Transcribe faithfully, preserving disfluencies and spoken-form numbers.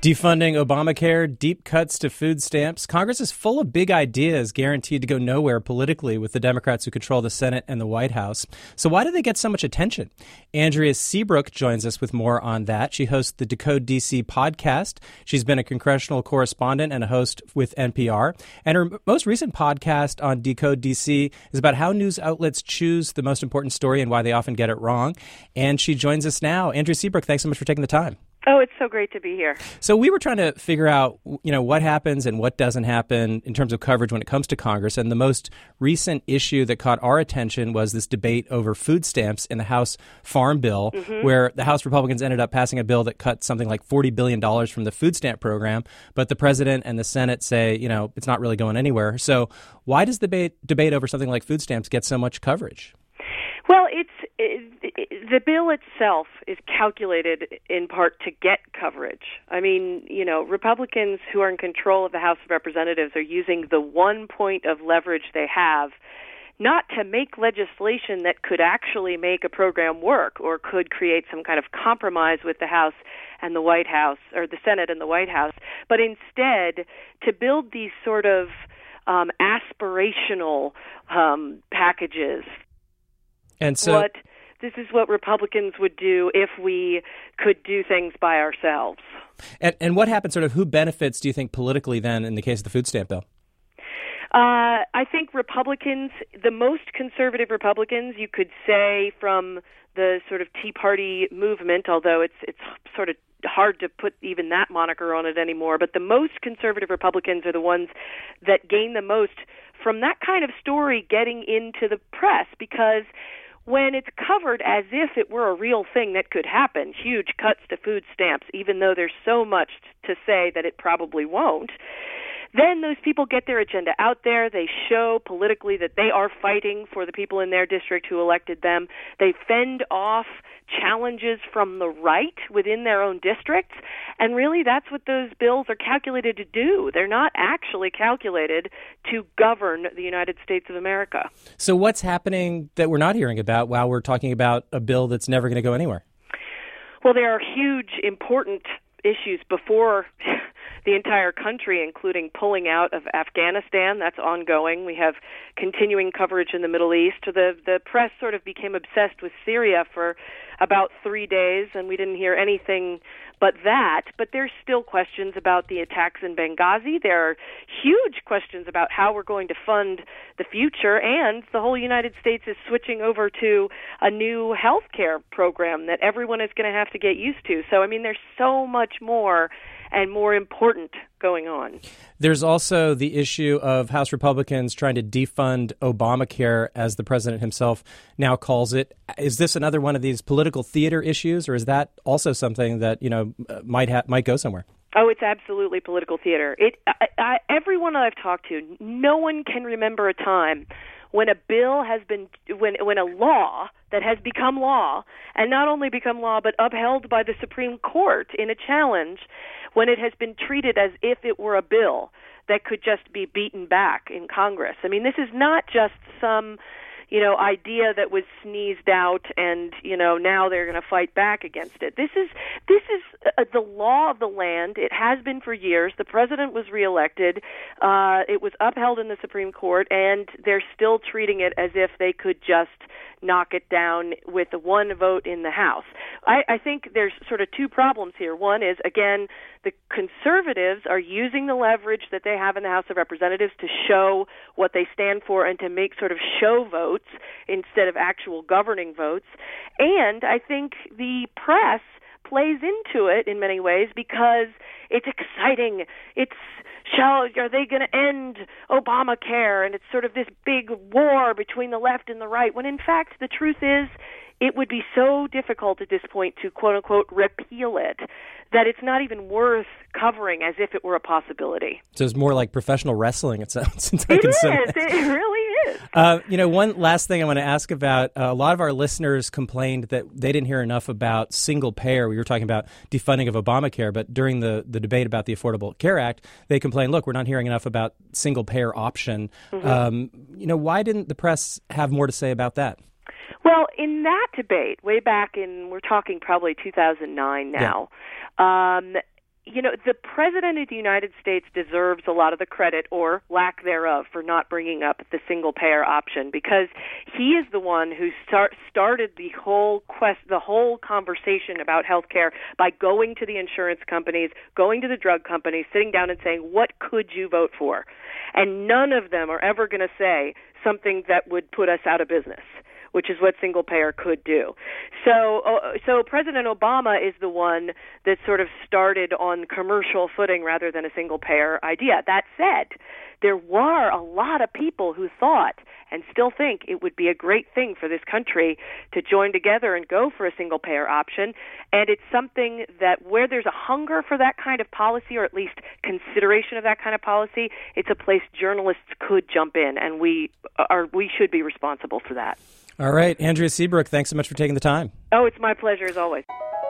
Defunding Obamacare, deep cuts to food stamps. Congress is full of big ideas guaranteed to go nowhere politically with the Democrats who control the Senate and the White House. So why do they get so much attention? Andrea Seabrook joins us with more on that. She hosts the Decode D C podcast. She's been a congressional correspondent and a host with N P R. And her most recent podcast on Decode D C is about how news outlets choose the most important story and why they often get it wrong. And she joins us now. Andrea Seabrook, thanks so much for taking the time. Oh, it's so great to be here. So we were trying to figure out, you know, what happens and what doesn't happen in terms of coverage when it comes to Congress. And the most recent issue that caught our attention was this debate over food stamps in the House Farm Bill, mm-hmm. where the House Republicans ended up passing a bill that cut something like forty billion dollars from the food stamp program. But the president and the Senate say, you know, it's not really going anywhere. So why does the debate, debate over something like food stamps get so much coverage? Well, it's it, it, the bill itself is calculated in part to get coverage. I mean, you know, Republicans who are in control of the House of Representatives are using the one point of leverage they have not to make legislation that could actually make a program work or could create some kind of compromise with the House and the White House, or the Senate and the White House, but instead to build these sort of um, aspirational um, packages. And so what, this is what Republicans would do if we could do things by ourselves. And, and what happens, sort of, who benefits, do you think, politically then in the case of the food stamp bill? Uh, I think Republicans, the most conservative Republicans, you could say from the sort of Tea Party movement, although it's it's sort of hard to put even that moniker on it anymore, but the most conservative Republicans are the ones that gain the most from that kind of story getting into the press, because when it's covered as if it were a real thing that could happen, huge cuts to food stamps, even though there's so much to say that it probably won't, then those people get their agenda out there. They show politically that they are fighting for the people in their district who elected them. They fend off challenges from the right within their own districts. And really, that's what those bills are calculated to do. They're not actually calculated to govern the United States of America. So what's happening that we're not hearing about while we're talking about a bill that's never going to go anywhere? Well, there are huge, important issues before the entire country, including pulling out of Afghanistan. That's ongoing. We have continuing coverage in the Middle East. The the press sort of became obsessed with Syria for about three days, and we didn't hear anything but that. But there's still questions about the attacks in Benghazi. There are huge questions about how we're going to fund the future, and the whole United States is switching over to a new health care program that everyone is going to have to get used to. So, I mean, there's so much more and more important going on. There's also the issue of House Republicans trying to defund Obamacare, as the president himself now calls it. Is this another one of these political theater issues, or is that also something that, you know, might ha- might go somewhere? Oh, it's absolutely political theater. It, I, I, everyone that I've talked to, no one can remember a time when a bill has been, when when a law that has become law, and not only become law, but upheld by the Supreme Court in a challenge, when it has been treated as if it were a bill that could just be beaten back in Congress. I mean, this is not just some, you know, idea that was sneezed out and, you know, now they're going to fight back against it. This is this is uh, the law of the land. It has been for years. The president was reelected. Uh, it was upheld in the Supreme Court, and they're still treating it as if they could just knock it down with one vote in the House. I, I think there's sort of two problems here. One is, again, the conservatives are using the leverage that they have in the House of Representatives to show what they stand for and to make sort of show votes instead of actual governing votes. And I think the press plays into it in many ways because it's exciting. It's shall are they going to end Obamacare? And it's sort of this big war between the left and the right, when in fact the truth is it would be so difficult at this point to quote-unquote repeal it that it's not even worth covering as if it were a possibility. So it's more like professional wrestling, it sounds. It is. It really is. Uh, you know, one last thing I want to ask about, uh, a lot of our listeners complained that they didn't hear enough about single payer. We were talking about defunding of Obamacare, but during the, the debate about the Affordable Care Act, they complained, look, we're not hearing enough about single payer option. Mm-hmm. Um, you know, why didn't the press have more to say about that? Well, in that debate, way back in, we're talking probably two thousand nine now, yeah. um, you know, the President of the United States deserves a lot of the credit, or lack thereof, for not bringing up the single-payer option, because he is the one who start, started the whole quest, the whole conversation about health care by going to the insurance companies, going to the drug companies, sitting down and saying, what could you vote for? And none of them are ever going to say something that would put us out of business, which is what single payer could do. So, uh, so President Obama is the one that sort of started on commercial footing rather than a single payer idea. That said, there were a lot of people who thought and still think it would be a great thing for this country to join together and go for a single payer option. And it's something that where there's a hunger for that kind of policy, or at least consideration of that kind of policy, it's a place journalists could jump in, and we are we should be responsible for that. All right. Andrea Seabrook, thanks so much for taking the time. Oh, it's my pleasure as always.